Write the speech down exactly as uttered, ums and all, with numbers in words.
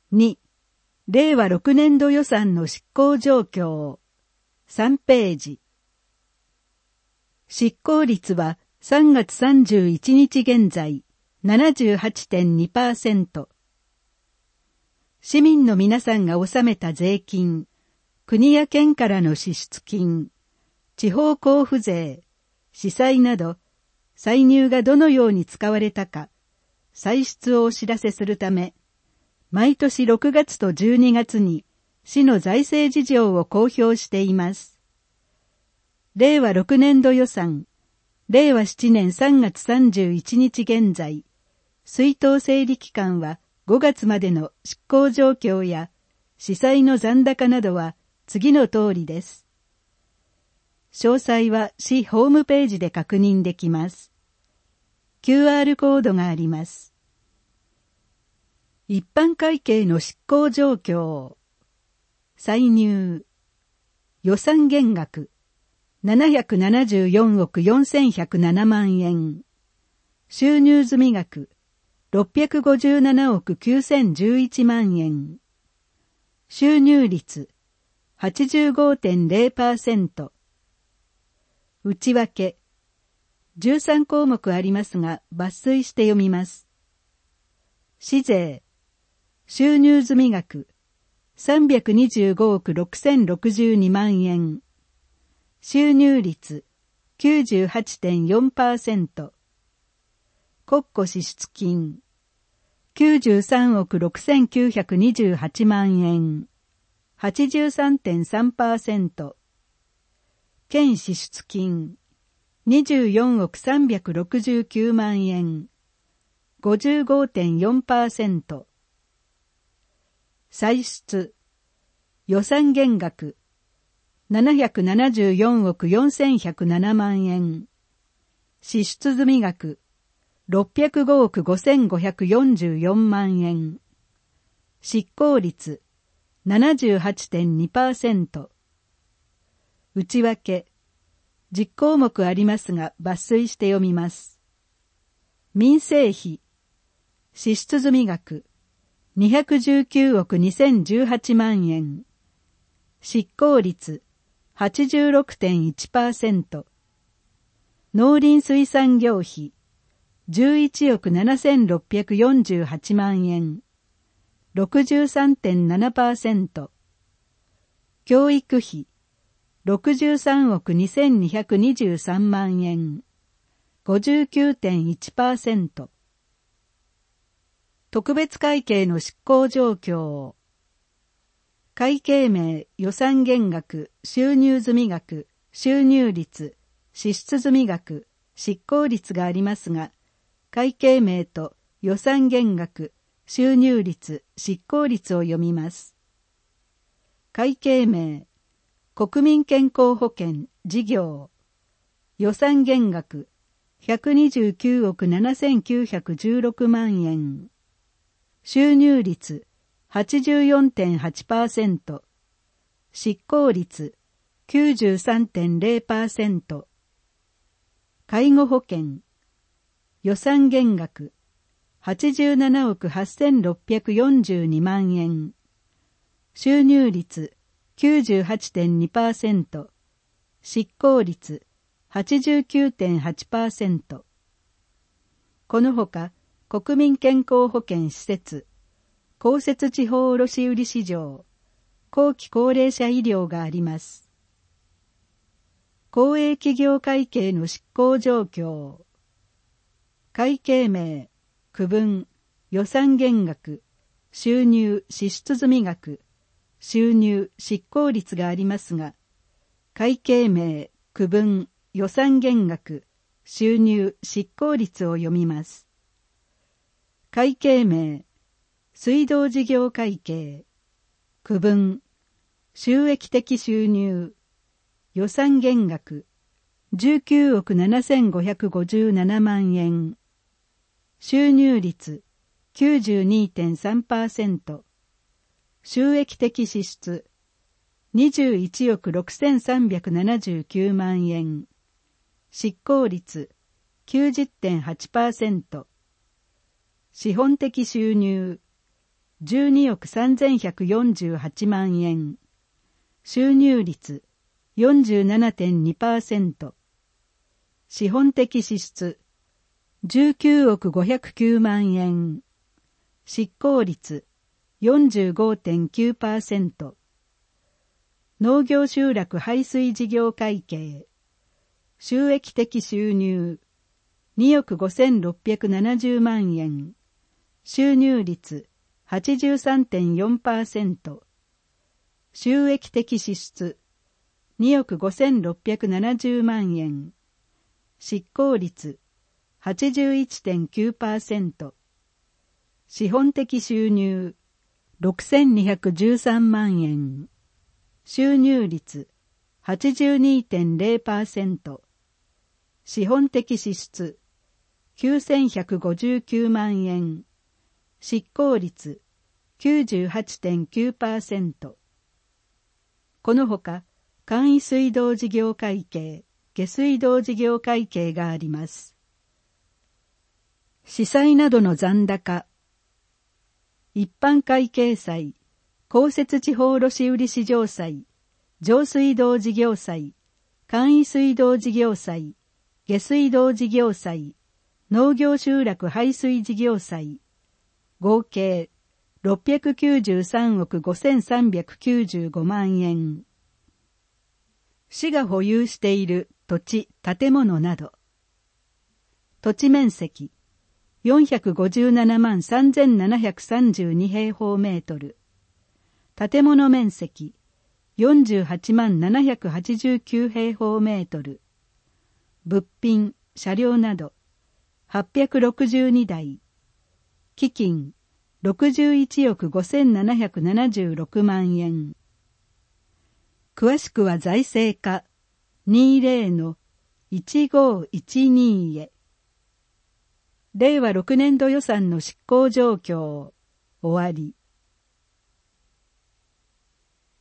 に、れいわろくねんど予算の執行状況。さんページ。執行率はさんがつさんじゅういちにち現在 ななじゅうはちてんにパーセント。市民の皆さんが納めた税金、国や県からの支出金、地方交付税、司祭など、歳入がどのように使われたか、歳出をお知らせするため、毎年ろくがつとじゅうにがつに市の財政事情を公表しています。れいわろくねんど予算、れいわななねんさんがつさんじゅういちにち現在、出納整理期間はごがつまでの執行状況や司祭の残高などは次の通りです。詳細は市ホームページで確認できます。キューアール コードがあります。一般会計の執行状況。歳入。予算減額。ななひゃくななじゅうよんおくよんせんひゃくななまんえん。収入済額。ろっぴゃくごじゅうななおくきゅうせんじゅういちまんえん。収入率。はちじゅうごてんれいパーセント。内訳。じゅうさんこうもくありますが抜粋して読みます。市税。収入済額。さんびゃくにじゅうごおくろくせんろくじゅうにまんえん。収入率 きゅうじゅうはちてんよんパーセント。国庫支出金。きゅうじゅうさんおくろくせんきゅうひゃくにじゅうはちまんえん。はちじゅうさんてんさんパーセント。県支出金。にじゅうよんおくさんびゃくろくじゅうきゅうまんえん。ごじゅうごてんよんパーセント。歳出。予算減額。ななひゃくななじゅうよんおくよんせんひゃくななまんえん。支出済額。ろっぴゃくごおくごせんごひゃくよんじゅうよんまんえん。執行率。ななじゅうはちてんにパーセント。内訳。じゅっこうもくありますが抜粋して読みます。民生費。支出済額。にひゃくじゅうきゅうおくにせんじゅうはちまんえん。執行率 はちじゅうろくてんいちパーセント。農林水産業費じゅういちおくななせんろっぴゃくよんじゅうはちまんえん。ろくじゅうさんてんななパーセント。教育費ろくじゅうさんおくにせんにひゃくにじゅうさんまんえん。ごじゅうきゅうてんいちパーセント。特別会計の執行状況。会計名、予算減額、収入済額、収入率、支出済額、執行率がありますが、会計名と予算減額、収入率、執行率を読みます。会計名、国民健康保険事業。予算減額、ひゃくにじゅうきゅうおくななせんきゅうひゃくじゅうろくまんえん。収入率 はちじゅうよんてんはちパーセント。執行率 きゅうじゅうさんてんれいパーセント。介護保険。予算減額。はちじゅうななおくはっせんろっぴゃくよんじゅうにまんえん。収入率 きゅうじゅうはちてんにパーセント。執行率 はちじゅうきゅうてんはちパーセント。このほか、国民健康保険施設、公設地方卸売市場、後期高齢者医療があります。公営企業会計の執行状況。会計名、区分、予算減額、収入、支出済額、収入、執行率がありますが、会計名、区分、予算減額、収入、執行率を読みます。会計名、水道事業会計、区分、収益的収入、予算減額、じゅうきゅうおくななせんごひゃくごじゅうななまんえん、収入率 きゅうじゅうにてんさんパーセント、収益的支出、にじゅういちおくろくせんさんびゃくななじゅうきゅうまんえん、執行率 きゅうじゅってんはちパーセント、資本的収入じゅうにおくさんぜんひゃくよんじゅうはちまんえん。収入率 よんじゅうななてんにパーセント。資本的支出じゅうきゅうおくごひゃくきゅうまんえん。執行率 よんじゅうごてんきゅうパーセント。農業集落排水事業会計収益的収入におくごせんろっぴゃくななじゅうまんえん。収入率 はちじゅうさんてんよんパーセント。収益的支出におくごせんろっぴゃくななじゅうまんえん。執行率 はちじゅういってんきゅうパーセント。資本的収入ろくせんにひゃくじゅうさんまんえん。収入率 はちじゅうにてんぜろパーセント。資本的支出きゅうせんひゃくごじゅうきゅうまんえん。執行率 きゅうじゅうはちてんきゅうパーセント。このほか、簡易水道事業会計、下水道事業会計があります。司祭などの残高。一般会計祭、公設地方卸売市場祭、上水道事業祭、簡易水道事業祭、下水道事業祭、農業集落排水事業祭、合計ろっぴゃくきゅうじゅうさんおくごせんさんびゃくきゅうじゅうごまんえん。市が保有している土地、建物など。土地面積よんひゃくごじゅうななまんさんぜんななひゃくさんじゅうに平方メートル。建物面積よんじゅうはちまんななひゃくはちじゅうきゅう平方メートル。物品、車両などはっぴゃくろくじゅうにだい。基金ろくじゅういちおくごせんななひゃくななじゅうろくまんえん。詳しくは財政課 にじゅうのいちごいちに へ。れいわろくねんど予算の執行状況終わり。